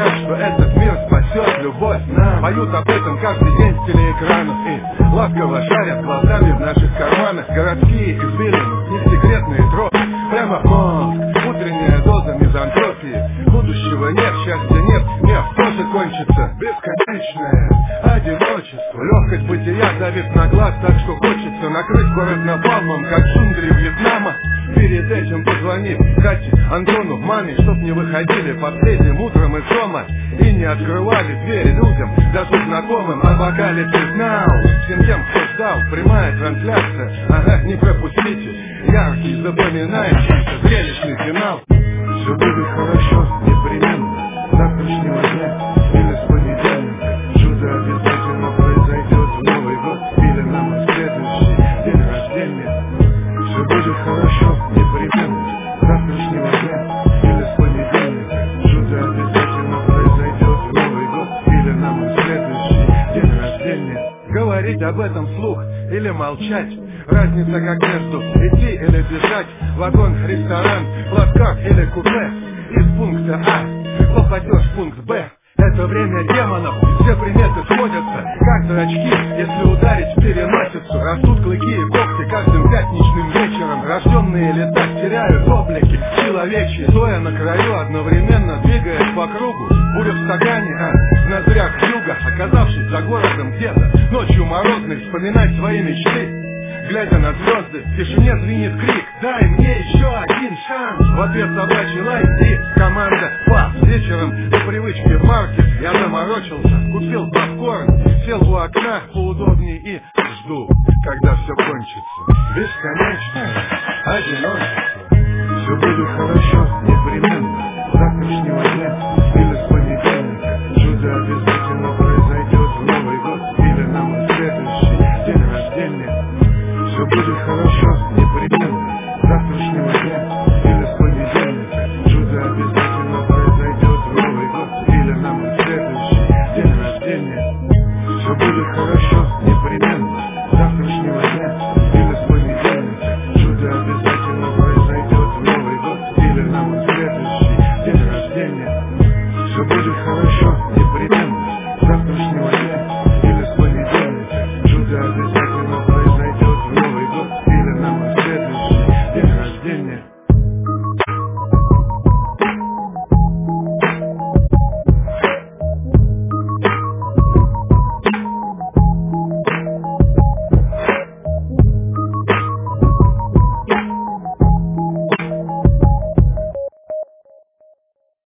знать, что этот мир спасет любовь нам. Поют об этом каждый день с телеэкранов и ласково шарят глазами в наших карманах. Городские извилины, их секретные тропы прямо в мозг. Утренняя доза мизантропии. Будущего нет, счастья нет, мир тоже кончится. Бесконечное одиночество, легкость бытия давит на глаз, так что хочется накрыть город напалмом, как джунгли Вьетнама. Перед этим позвони Кате, Антону, маме, чтоб не выходили последним утром из дома и не открывали двери людям, даже знакомым. Апокалипсис now. Всем тем, кто ждал, прямая трансляция. Ага, не пропустите яркий, запоминающийся, зрелищный финал. Все будет хорошо, непременно. С завтрашнего дня или с понедельника чудо обязательно произойдет в Новый год или на мой следующий день рождения. Все будет хорошо, непременно. С завтрашнего дня или с понедельника чудо обязательно произойдет в Новый год или на мой следующий день рождения. Говорить об этом вслух или молчать, разница как между идти или бежать. Вагон, ресторан, плацкарт или купе. Из пункта А попадешь в пункт Б. Это время демонов, все приметы сходятся, как зрачки, если ударить в переносицу. Растут клыки и когти каждым пятничным вечером. Рожденные лета теряют облики человечьи, стоя на краю, одновременно двигаясь по кругу. Буря в стакане, в ноздрях юга, оказавшись за городом где-то ночью морозной, вспоминать свои мечты. Глядя на звезды, в тишине звенит крик: дай мне еще один шанс. В ответ собачий лай и команда пас. Вечером по привычке в маркет я заморочился, купил попкорн, сел у окна поудобнее и жду, когда все кончится. Бесконечное одиночество. Все будет хорошо, непременно. С завтрашнего дня или с понедельника чудо обязательно произойдет в Новый год или на мой следующий день рождения. Все будет хорошо, непременно. С завтрашнего дня или с понедельника чудо обязательно произойдет в Новый год или на мой следующий день рождения. Все будет хорошо, непременно. С завтрашнего дня или с понедельника чудо обязательно произойдет в Новый год или на мой следующий день рождения. Все будет хорошо, непременно. С завтрашнего